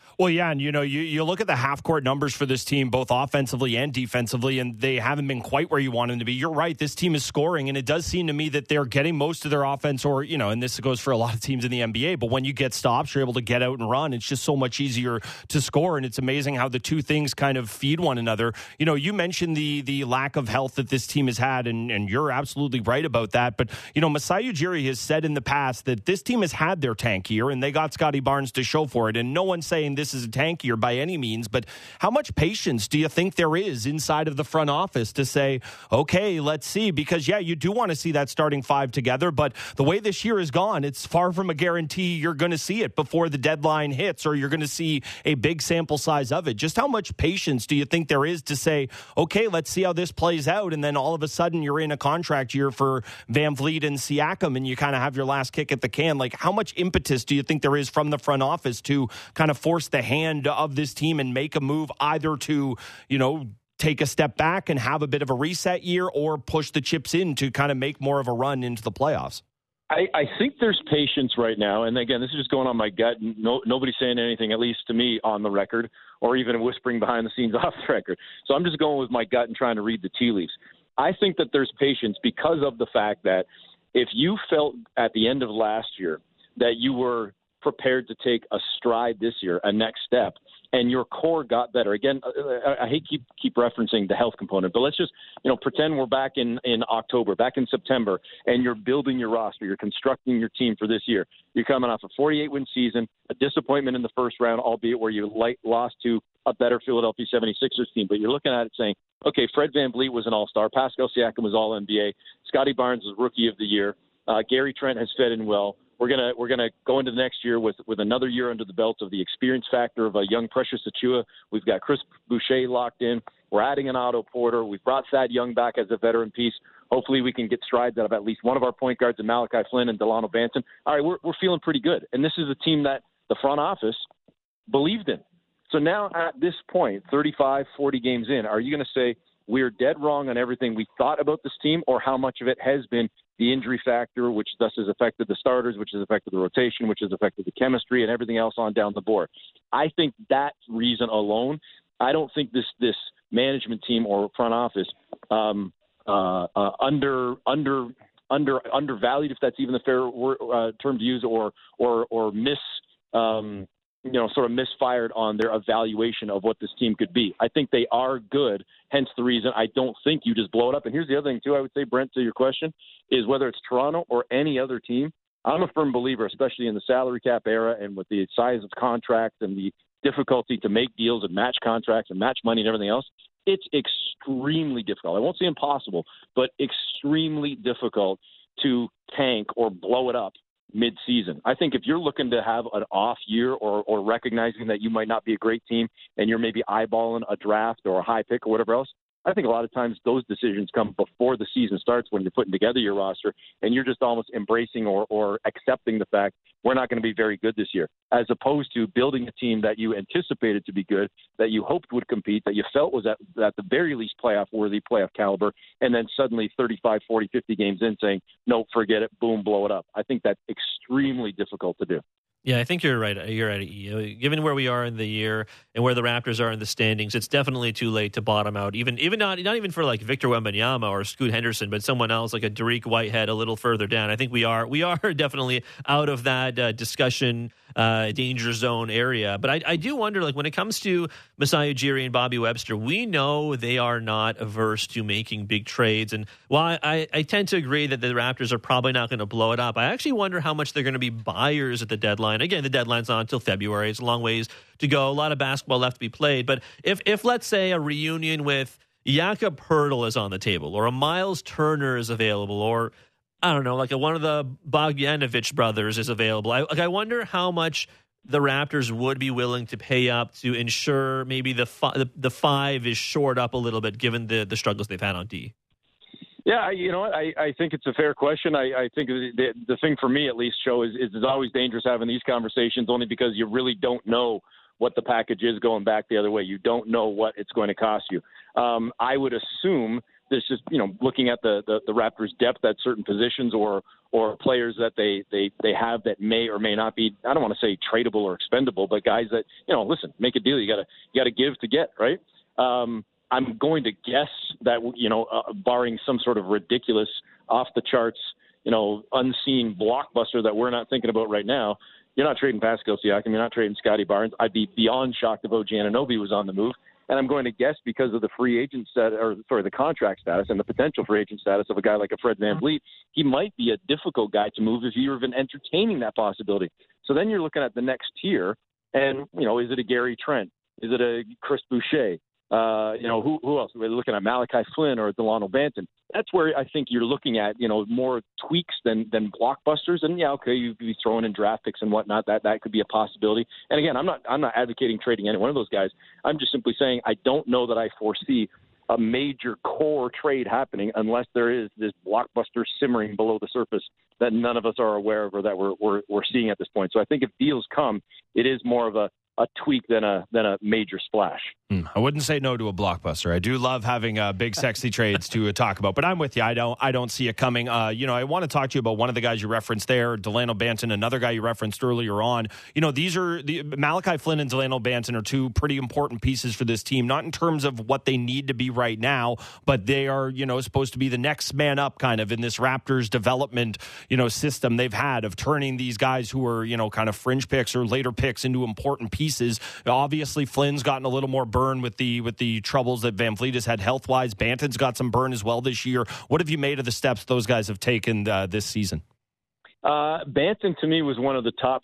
Well, yeah, and you look at the half-court numbers for this team, both offensively and defensively, and they haven't been quite where you want them to be. You're right, this team is scoring, and it does seem to me that they're getting most of their offense, or, and this goes for a lot of teams in the NBA, but when you get stops, you're able to get out and run. It's just so much easier to score, and it's amazing how the two things kind of feed one another. You mentioned the lack of health that this team has had, and you're absolutely right about that, but, Masai Ujiri has said in the past that this team has had their tank year, and they got Scotty Barnes to show for it, and no one's saying this is a tank year by any means, but how much patience do you think there is inside of the front office to say, okay, let's see? Because, yeah, you do want to see that starting five together, but the way this year has gone, it's far from a guarantee you're going to see it before the deadline hits, or you're going to see a big sample size of it. Just how much patience do you think there is to say, okay, let's see how this plays out, and then all of a sudden you're in a contract year for Van Vliet and Siakam, and you kind of have your last kick at the can? Like, how much impetus do you think there is from the front office to kind of force the hand of this team and make a move, either to, take a step back and have a bit of a reset year, or push the chips in to kind of make more of a run into the playoffs? I think there's patience right now. And again, this is just going on my gut. Nobody's saying anything, at least to me, on the record, or even whispering behind the scenes off the record. So I'm just going with my gut and trying to read the tea leaves. I think that there's patience because of the fact that if you felt at the end of last year that you were prepared to take a stride this year, a next step, and your core got better. Again, I hate keep referencing the health component, but let's just pretend we're back in October, back in September, and you're building your roster, you're constructing your team for this year. You're coming off a 48-win season, a disappointment in the first round, albeit where you lost to a better Philadelphia 76ers team, but you're looking at it saying, okay, Fred VanVleet was an all-star, Pascal Siakam was all-NBA, Scotty Barnes was Rookie of the Year, Gary Trent has fed in well. We're gonna go into the next year with another year under the belt of the experience factor of a young Precious Achiuwa. We've got Chris Boucher locked in. We're adding an Otto Porter. We've brought Thad Young back as a veteran piece. Hopefully we can get strides out of at least one of our point guards, in Malachi Flynn and Delano Banton. All right, we're feeling pretty good. And this is a team that the front office believed in. So now at this point, 35, 40 games in, are you going to say we're dead wrong on everything we thought about this team, or how much of it has been the injury factor, which thus has affected the starters, which has affected the rotation, which has affected the chemistry and everything else on down the board? I think that reason alone, I don't think this management team or front office undervalued, if that's even the fair term to use, or sort of misfired on their evaluation of what this team could be. I think they are good, hence the reason I don't think you just blow it up. And here's the other thing, too, I would say, Brent, to your question, is whether it's Toronto or any other team, I'm a firm believer, especially in the salary cap era and with the size of contracts and the difficulty to make deals and match contracts and match money and everything else, it's extremely difficult. I won't say impossible, but extremely difficult to tank or blow it up mid-season. I think if you're looking to have an off year or recognizing that you might not be a great team and you're maybe eyeballing a draft or a high pick or whatever else, I think a lot of times those decisions come before the season starts, when you're putting together your roster and you're just almost embracing or accepting the fact we're not going to be very good this year, as opposed to building a team that you anticipated to be good, that you hoped would compete, that you felt was at the very least playoff worthy, playoff caliber, and then suddenly 35, 40, 50 games in saying, no, forget it, boom, blow it up. I think that's extremely difficult to do. Yeah, I think you're right. You're right. Given where we are in the year and where the Raptors are in the standings, it's definitely too late to bottom out. Even not even for like Victor Wembanyama or Scoot Henderson, but someone else like a Dariq Whitehead a little further down. I think we are definitely out of that discussion danger zone area. But I do wonder, like, when it comes to Masai Ujiri and Bobby Webster, we know they are not averse to making big trades. And while I tend to agree that the Raptors are probably not going to blow it up, I actually wonder how much they're going to be buyers at the deadline. Again, the deadline's not until February. It's a long ways to go. A lot of basketball left to be played. But if let's say a reunion with Jakob Poeltl is on the table, or a Miles Turner is available, or I don't know, like one of the Bogdanovich brothers is available, I wonder how much the Raptors would be willing to pay up to ensure maybe the five is shored up a little bit, given the struggles they've had on D. Yeah, you know what? I think it's a fair question. I think the thing for me, at least, Joe, is it's always dangerous having these conversations, only because you really don't know what the package is going back the other way. You don't know what it's going to cost you. I would assume this is, looking at the Raptors' depth at certain positions or players that they have that may or may not be, I don't want to say tradable or expendable, but guys that, listen, make a deal. You gotta give to get, right? I'm going to guess that, barring some sort of ridiculous off the charts, unseen blockbuster that we're not thinking about right now, you're not trading Pascal Siakam, you're not trading Scotty Barnes. I'd be beyond shocked if OG Anunoby was on the move. And I'm going to guess because of the contract status and the potential free agent status of a guy like a Fred VanVleet, he might be a difficult guy to move if you're even entertaining that possibility. So then you're looking at the next tier, and, is it a Gary Trent? Is it a Chris Boucher? Who else? We're looking at Malachi Flynn or Delano Banton. That's where I think you're looking at, more tweaks than blockbusters. And okay, you'd be throwing in draft picks and whatnot. That could be a possibility. And again, I'm not advocating trading any one of those guys. I'm just simply saying I don't know that I foresee a major core trade happening unless there is this blockbuster simmering below the surface that none of us are aware of or that we're seeing at this point. So I think if deals come, it is more of a tweak than a major splash. I wouldn't say no to a blockbuster. I do love having big, sexy trades to talk about, but I'm with you. I don't see it coming. I want to talk to you about one of the guys you referenced there, Delano Banton, another guy you referenced earlier on. These are Malachi Flynn and Delano Banton are two pretty important pieces for this team, not in terms of what they need to be right now, but they are, supposed to be the next man up kind of in this Raptors development, system they've had of turning these guys who are, kind of fringe picks or later picks into important pieces. Obviously, Flynn's gotten a little more burn with the troubles that VanVleet has had health-wise. Banton's got some burn as well this year. What have you made of the steps those guys have taken this season? Banton, to me, was one of the top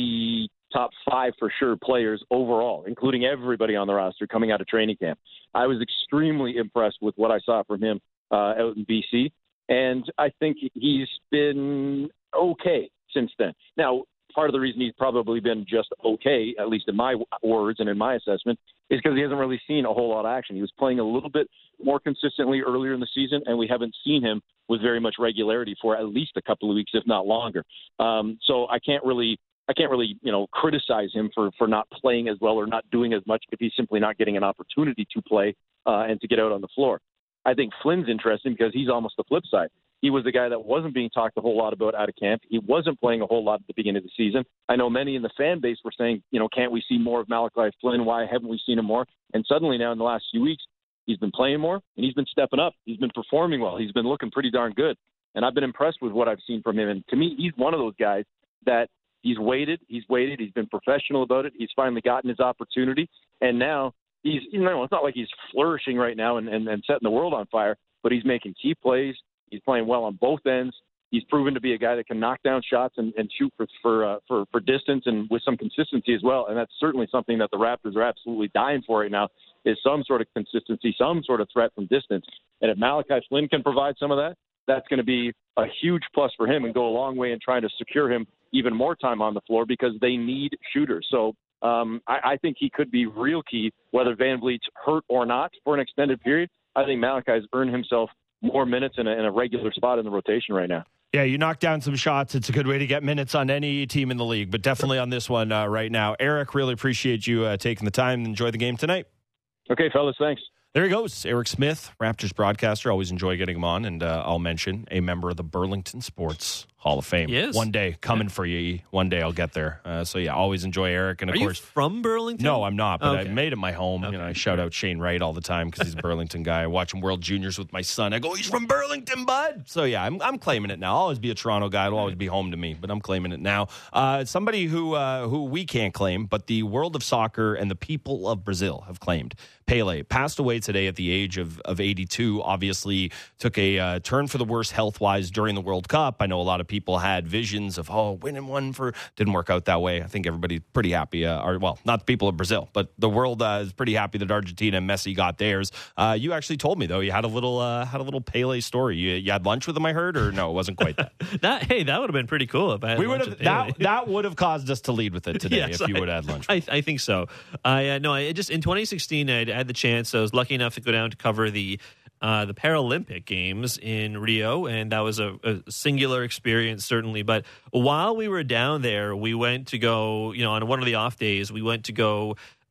5 for sure players overall, including everybody on the roster coming out of training camp. I was extremely impressed with what I saw from him out in BC, and I think he's been okay since then. Now, part of the reason he's probably been just okay, at least in my words and in my assessment, is because he hasn't really seen a whole lot of action. He was playing a little bit more consistently earlier in the season, and we haven't seen him with very much regularity for at least a couple of weeks, if not longer. So I can't really criticize him for not playing as well or not doing as much if he's simply not getting an opportunity to play and to get out on the floor. I think Flynn's interesting because he's almost the flip side. He was the guy that wasn't being talked a whole lot about out of camp. He wasn't playing a whole lot at the beginning of the season. I know many in the fan base were saying, can't we see more of Malachi Flynn? Why haven't we seen him more? And suddenly now in the last few weeks, he's been playing more and he's been stepping up. He's been performing well. He's been looking pretty darn good. And I've been impressed with what I've seen from him. And to me, he's one of those guys that he's waited. He's been professional about it. He's finally gotten his opportunity. And now he's, it's not like he's flourishing right now and setting the world on fire, but he's making key plays. He's playing well on both ends. He's proven to be a guy that can knock down shots and shoot for distance and with some consistency as well. And that's certainly something that the Raptors are absolutely dying for right now is some sort of consistency, some sort of threat from distance. And if Malachi Flynn can provide some of that, that's going to be a huge plus for him and go a long way in trying to secure him even more time on the floor because they need shooters. So I think he could be real key, whether VanVleet's hurt or not for an extended period. I think Malachi's earned himself more minutes in a regular spot in the rotation right now. Yeah, you knock down some shots. It's a good way to get minutes on any team in the league, but definitely on this one right now. Eric, really appreciate you taking the time and enjoy the game tonight. Okay, fellas, thanks. There he goes, Eric Smith, Raptors broadcaster. Always enjoy getting him on, and I'll mention a member of the Burlington Sports Hall of Fame. Yes. One day, coming for you. One day I'll get there. So, yeah, always enjoy Eric. And of course, you from Burlington? No, I'm not, but okay. I made it my home. Okay. I shout out Shane Wright all the time because he's a Burlington guy. I watch him World Juniors with my son. I go, he's from Burlington, bud. So, yeah, I'm claiming it now. I'll always be a Toronto guy. It'll always be home to me, but I'm claiming it now. Somebody who we can't claim, but the world of soccer and the people of Brazil have claimed. Pele passed away today at the age of 82. Obviously took a turn for the worse health-wise during the World Cup. I know a lot of people had visions of, winning one didn't work out that way. I think everybody's pretty happy. Not the people of Brazil, but the world is pretty happy that Argentina and Messi got theirs. You actually told me, though, you had a little Pele story. You had lunch with him, I heard, or no, it wasn't quite that? that would have been pretty cool if I had lunch with Pele. That would have caused us to lead with it today if you would have had lunch. I think so. In 2016, I had the chance. I was lucky enough to go down to cover the Paralympic Games in Rio, and that was a singular experience, certainly. But while we were down there, we went to go, on one of the off days, we went to go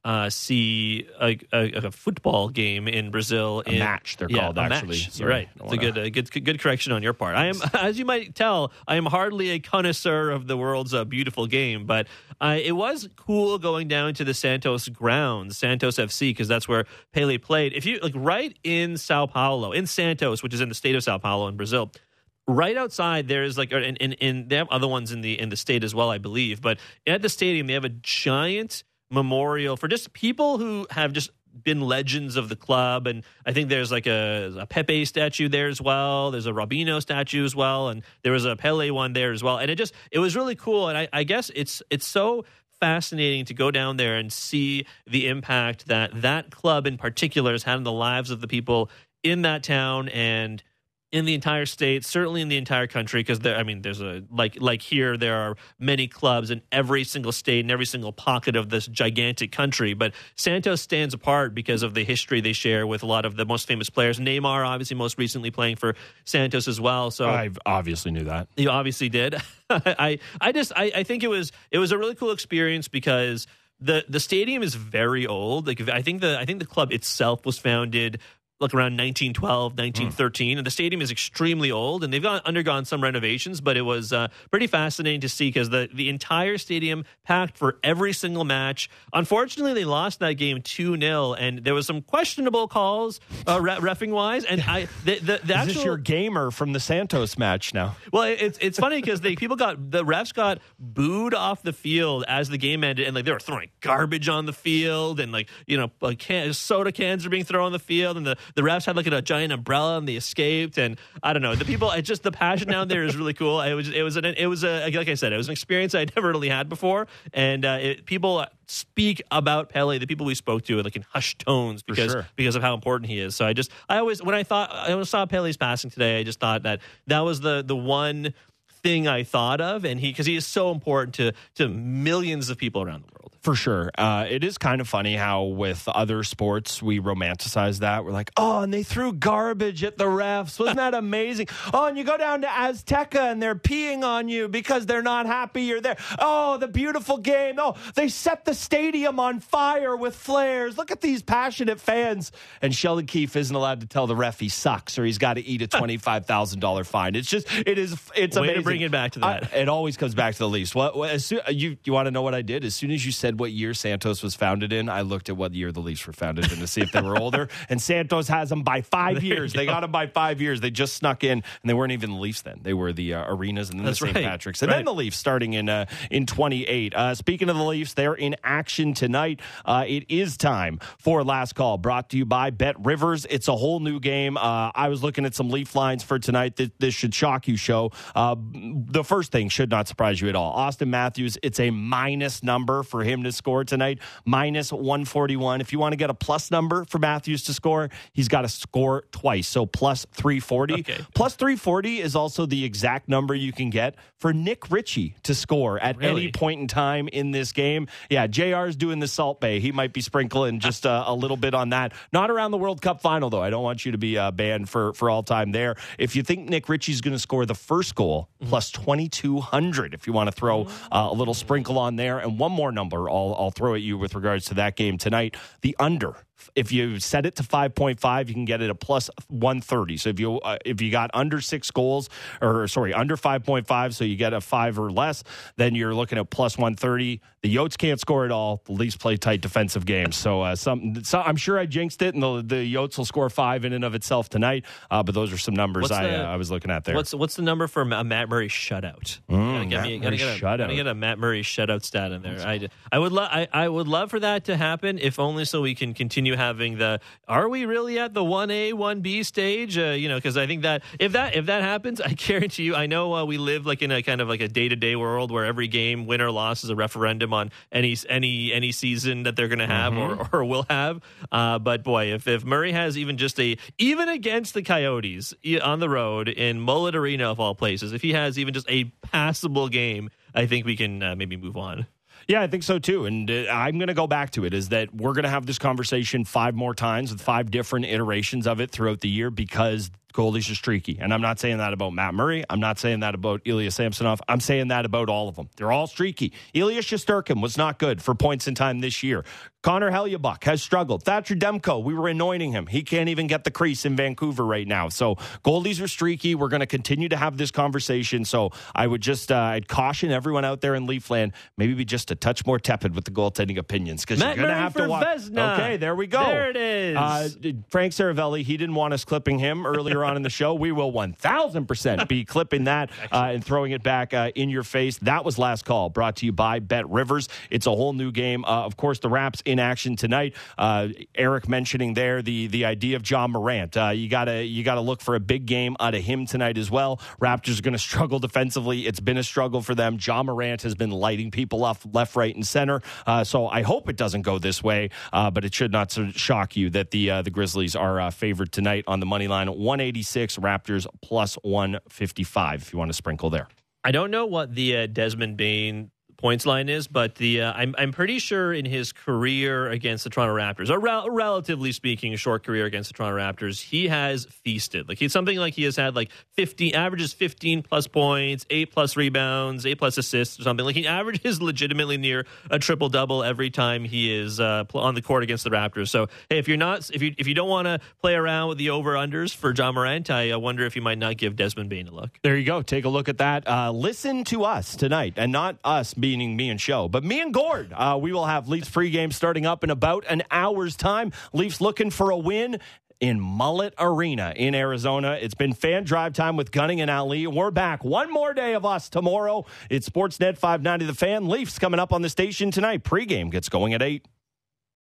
see a football game in Brazil. A match, they're called, actually. Match. You're right. It's a good correction on your part. I am, as you might tell, I am hardly a connoisseur of the world's beautiful game, but it was cool going down to the Santos grounds, Santos FC, because that's where Pele played. If you right in Sao Paulo, in Santos, which is in the state of Sao Paulo in Brazil. Right outside, there is and they have other ones in the state as well, I believe. But at the stadium, they have a giant memorial for just people who have just been legends of the club. And I think there's like a Pepe statue there as well. There's a Robinho statue as well, and there was a Pele one there as well. And it was really cool. And I guess it's so fascinating to go down there and see the impact that club in particular has had on the lives of the people in that town and in the entire state, certainly in the entire country, because there's like here, there are many clubs in every single state and every single pocket of this gigantic country. But Santos stands apart because of the history they share with a lot of the most famous players. Neymar, obviously, most recently playing for Santos as well. So I obviously knew that. You obviously did. I think it was a really cool experience because the stadium is very old. Like I think the club itself was founded around 1912, 1913, and the stadium is extremely old, and they've undergone some renovations, but it was pretty fascinating to see because the entire stadium packed for every single match. Unfortunately, they lost that game 2-0, and there was some questionable calls reffing-wise, and is this your gamer from the Santos match now? Well, it's funny because the refs got booed off the field as the game ended, and they were throwing garbage on the field, and soda cans are being thrown on the field, and the refs had a giant umbrella and they escaped. And I don't know, the people, the passion down there is really cool. It was like I said, it was an experience I'd never really had before. And people speak about Pele, the people we spoke to, in hushed tones because of how important he is. So when I saw Pele's passing today, I just thought that was the one thing I thought of, and because he is so important to millions of people around the world. For sure. It is kind of funny how with other sports we romanticize that. We're like, oh, and they threw garbage at the refs. Wasn't that amazing? Oh, and you go down to Azteca and they're peeing on you because they're not happy you're there. Oh, the beautiful game. Oh, they set the stadium on fire with flares. Look at these passionate fans. And Sheldon Keefe isn't allowed to tell the ref he sucks or he's got to eat a $25,000 fine. It's amazing. Way to bring it back to that. It always comes back to the Leafs. You want to know what I did? As soon as you said what year Santos was founded in, I looked at what year the Leafs were founded in to see if they were older. And Santos has them by 5 years. They got them by 5 years. They just snuck in, and they weren't even the Leafs then. They were the Arenas and then the St. Patrick's. And then the Leafs starting in 28. Speaking of the Leafs, they're in action tonight. It is time for Last Call, brought to you by Bet Rivers. It's a whole new game. I was looking at some Leaf lines for tonight. This should shock you, show. The first thing should not surprise you at all. Austin Matthews, it's a minus number for him to score tonight, minus 141. If you want to get a plus number for Matthews to score, he's got to score twice, so plus 340. Okay. Plus 340 is also the exact number you can get for Nick Ritchie to score at any point in time in this game. Yeah, JR's doing the Salt Bay. He might be sprinkling just a little bit on that. Not around the World Cup final, though. I don't want you to be banned for all time there. If you think Nick Ritchie's going to score the first goal, plus 2,200 if you want to throw a little sprinkle on there. And one more number I'll throw at you with regards to that game tonight, the under. If you set it to 5.5, you can get it a plus 130. So if you got under 6 goals, under 5.5, so you get a 5 or less, then you're looking at plus 130. The Yotes can't score at all. The Leafs play tight defensive games. So I'm sure I jinxed it, and the Yotes will score 5 in and of itself tonight. But those are some numbers I was looking at there. What's the number for a Matt Murray shutout? Gotta get a Matt Murray shutout stat in there. I would love for that to happen, if only so we can continue having are we really at the 1A, 1B stage? Because I think that if that happens, I guarantee you, I know we live in a kind of a day-to-day world where every game, win or loss, is a referendum on any season that they're going to have or will have. But boy, if Murray has even against the Coyotes on the road in Mullet Arena of all places, if he has even just a passable game, I think we can maybe move on. Yeah, I think so too. And I'm going to go back to it, is that we're going to have this conversation 5 more times with 5 different iterations of it throughout the year, because Goalies are streaky. And I'm not saying that about Matt Murray. I'm not saying that about Ilya Samsonov. I'm saying that about all of them. They're all streaky. Ilya Shesterkin was not good for points in time this year. Connor Hellebuyck has struggled. Thatcher Demko, we were anointing him. He can't even get the crease in Vancouver right now. So goalies are streaky. We're going to continue to have this conversation. So I would just I'd caution everyone out there in Leafland, maybe be just a touch more tepid with the goaltending opinions, because you're going to have to watch. Vezina. Okay, there we go. There it is. Frank Saravelli, he didn't want us clipping him earlier on in the show. We will 1,000% be clipping that and throwing it back in your face. That was Last Call, brought to you by Bet Rivers. It's a whole new game. Of course, the Raps in action tonight. Eric mentioning there the idea of John Morant. You gotta look for a big game out of him tonight as well. Raptors are going to struggle defensively. It's been a struggle for them. John Morant has been lighting people up left, right, and center. So I hope it doesn't go this way, but it should not shock you that the Grizzlies are favored tonight on the money line. 186, Raptors plus 155 if you want to sprinkle there. I don't know what the Desmond Bane points line is, but I'm pretty sure in his career against the Toronto Raptors, or relatively speaking, a short career against the Toronto Raptors, he has feasted. Like, he's something like he has had like 15 plus points, 8 plus rebounds, 8 plus assists, or something. Like, he averages legitimately near a triple double every time he is on the court against the Raptors. So hey, if you don't want to play around with the over unders for John Morant, I wonder if you might not give Desmond Bane a look. There you go. Take a look at that. Listen to us tonight, and not us meaning me and Show, but me and Gord. We will have Leafs pregame starting up in about an hour's time. Leafs looking for a win in Mullet Arena in Arizona. It's been fan drive time with Gunning and Ali. We're back. One more day of us tomorrow. It's Sportsnet 590 The Fan. Leafs coming up on the station tonight. Pregame gets going at 8.